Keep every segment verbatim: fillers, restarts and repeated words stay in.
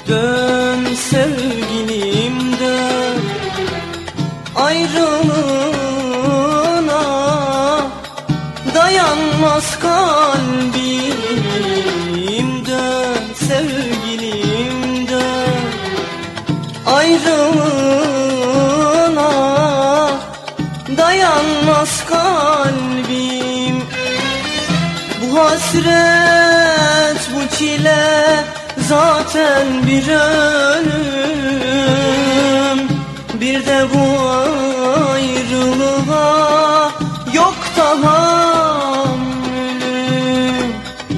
Dön sevgilim dön, ayrılığına dayanmaz kalbim. Dön sevgilim dön, ayrılığına dayanmaz kalbim. Bu hasret, bu çile zaten bir ölüm. Bir de bu ayrılığa yok tahammülüm.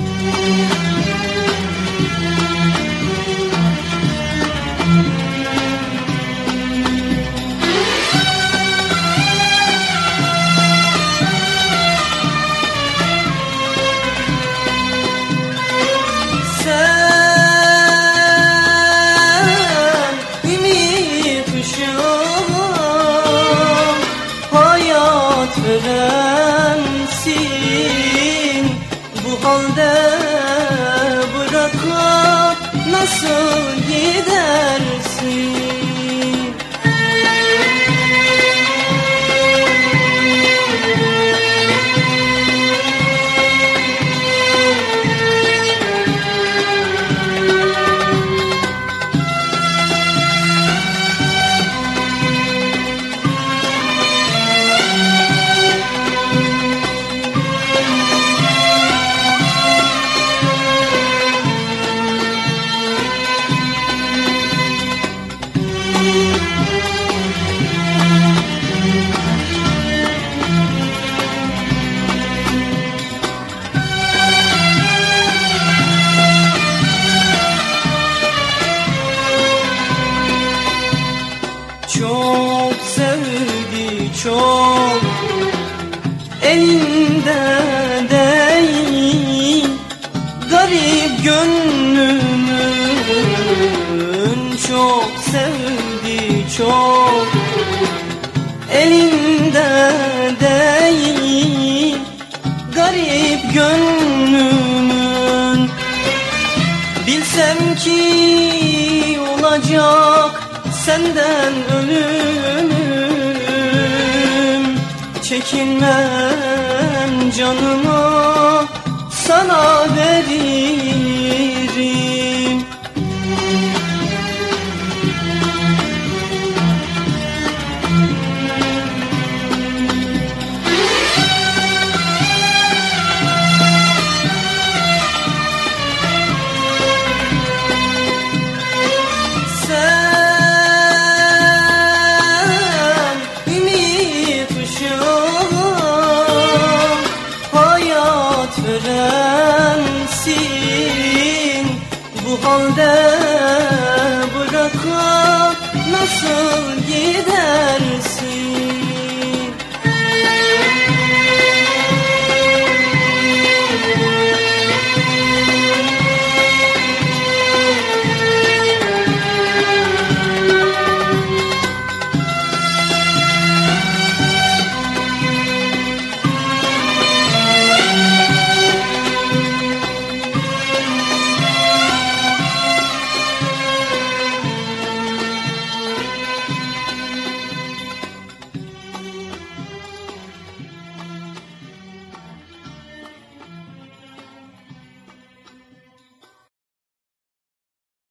Verensin, bu halde bırakıp nasıl gidersin? Çok sevdi çok, elinde değil garip gönlümün. Çok sevdi çok, elinde değil garip gönlümün. Bilsem ki olacak senden ölüm, çekinmem canımı sana veririm. Verensin, bu halde bırakıp nasıl gidersin?